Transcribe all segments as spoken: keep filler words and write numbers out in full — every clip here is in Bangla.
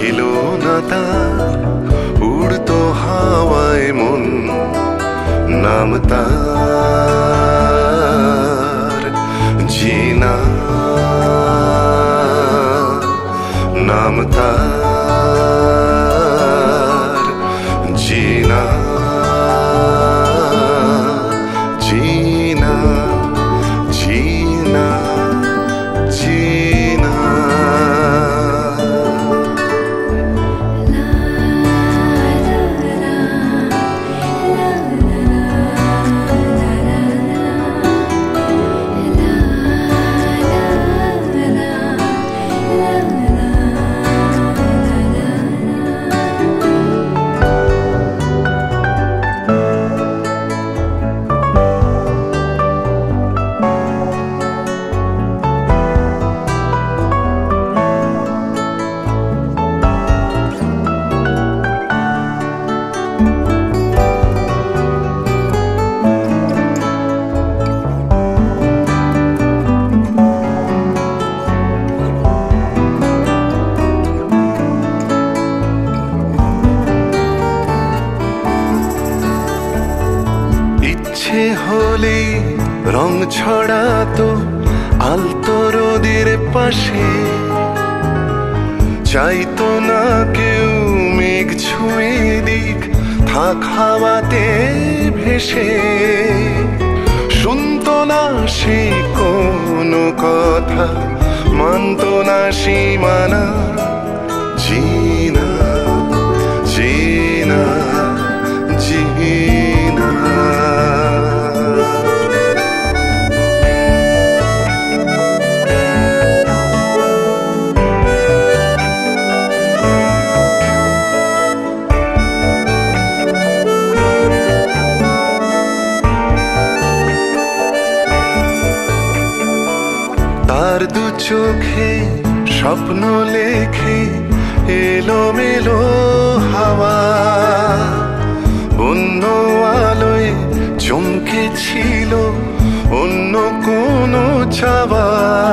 ছিল না তার, উড়তো হাওয়ায় মন, নাম তার জিনা, নাম তার জিনা, জিনা, জিনা, জিনা। ইচ্ছে হলে রং ছড়াতো আলতো রোদের পাশে, চাইতো না কেউ মেঘ ছুঁয়ে দিক, থাক হাওয়াতে ভেসে। শুনতো না সে কোনো কথা, মানতো না সীমানা, জিনা, জিনা, জিনা। তার দু চোখে স্বপ্ন লেখে এলোমেলো হাওয়া, অন্য আলোয় চমকে ছিল অন্য কোনো চাওয়া।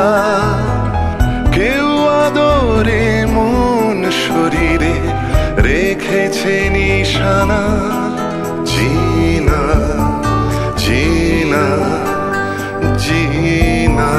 কেউ আদরে মন শরীরে রেখেছে নিশানা, জিনা, জিনা, জিনা।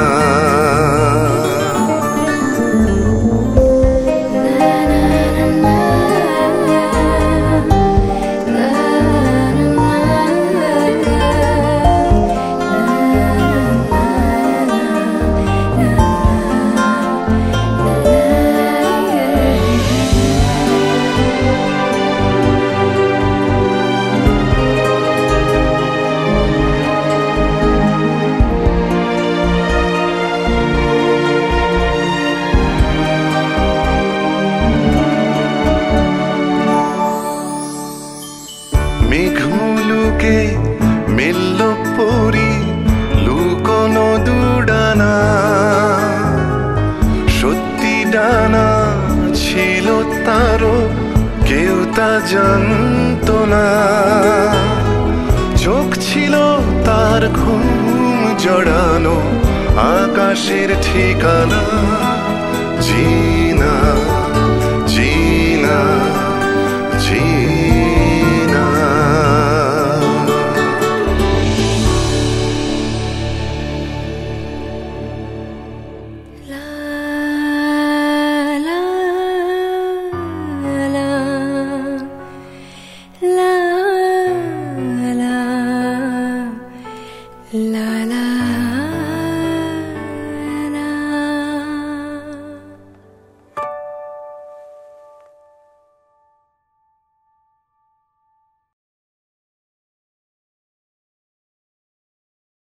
মেঘমুলুকে মেলল পরি লুকোনো দুডানা, সত্যি ডানা ছিল তারও, কেউ তা জানতো না। চোখ ছিল তার ঘুম জড়ানো আকাশের ঠিকানা, জি